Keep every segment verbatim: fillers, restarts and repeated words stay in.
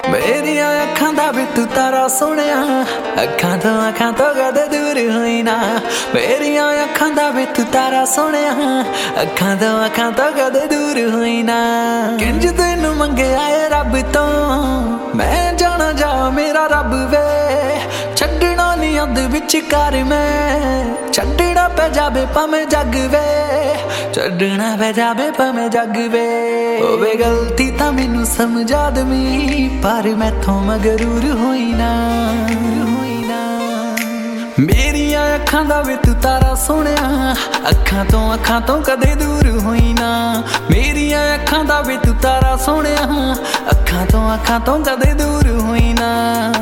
मेरिया अखां दा भी तू तारा सोहणिया, अखां तो अखां तो कदे दूर होई ना। मेरिया अखां दा भी तू तारा सोहणिया, अखां तो अखां तो कदे दूर होई ना। किंज तैनू मंगे आए रब तो मैं जाना जा मेरा रब वे, छड्डना नी अध विचकार मैं, छड्डना पै जावे भावें जग वे, छड्डना पै जावे भावें जग वे। होवे गलती तां मैनू समझा दवी, पर मैथों मगरूर होई ना। मेरिया अखां दा वे तू तारा सोहणिया, अखां तो अखां तो कदे दूर होई ना। मेरिया अखां दा वे तू तारा सोहणिया, अखां तो अखां तो कदे दूर होई ना।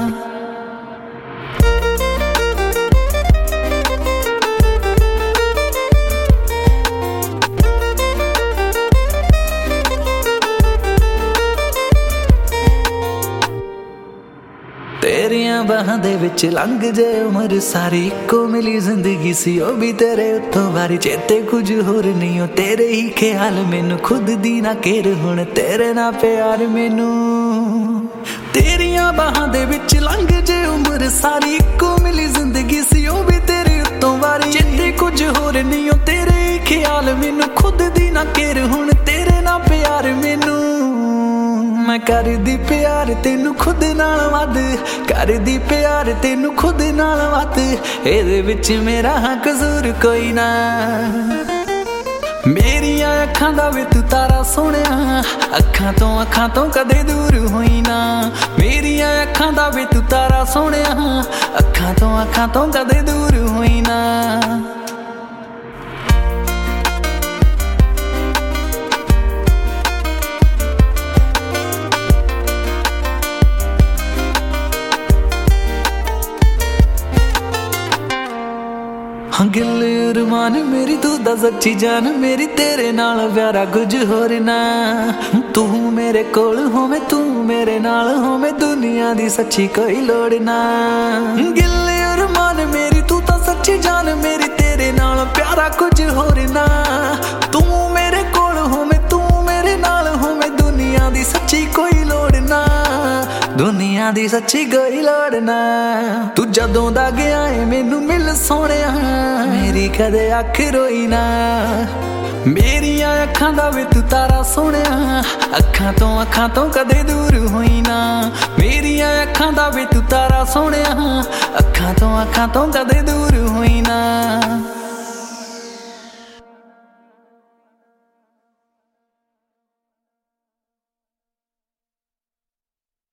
तेरिया बाहां दे विच लंघ जे उमर सारी, इक्को मिली जिंदगी सी ओ भी तेरे उत्तों वारी। चेते कुछ होर नहीं, तेरे ही ख्याल मैनू, खुद दी ना केर हुण तेरे ना प्यार मैनू। तेरिया बाहां दे विच लंघ जे उमर सारी, इक्को मिली जिंदगी सी ओ भी तेरे उत्तों वारी। चेते कुछ होर नहीं, तेरे ही ख्याल मैनू, खुद दी ना केर हुण तेरे ना प्यार मैनू। मैं करदी प्यार तेनू खुद नाल वध, करदी प्यार तेनू खुद नाल वध, इहदे विच मेरा कसूर कोई ना। मेरिया अखां दा वे तू तारा सोहणिया, अखां तो अखां तो कदे दूर होई ना। मेरिया अखां दा वे तू तारा सोहणिया, अखां तो अखां तो कदे दूर होई ना। हाँ गिल अरमान मेरी तू दा सच्ची जान, मेरी तेरे नाल प्यारा कुछ होर ना। तू मेरे कोल होवे तू मेरे नाल होवे, दुनिया दी सच्ची कोई लोड़ ना। गिल अरमान मेरी तू दा सच्ची जान, मेरी तेरे नाल प्यारा कुछ होर ना। तू मेरे कोल होवे तू मेरे नाल होवे, दुनिया दी सच्ची कोई लोड़ ना, दुनिया दी सच्ची कोई लोड़ ना। तू जदों दा गया है मैनू मिल सोहणिया, मेरी कदे अख रोई ना। मेरिया अखां दा वे तू तारा सोहणिया, अखां तो अखां तो कदे दूर होई ना। मेरिया अखां दा वे तू तारा सोहणिया, अखां तो अखां तो कदे दूर होई ना।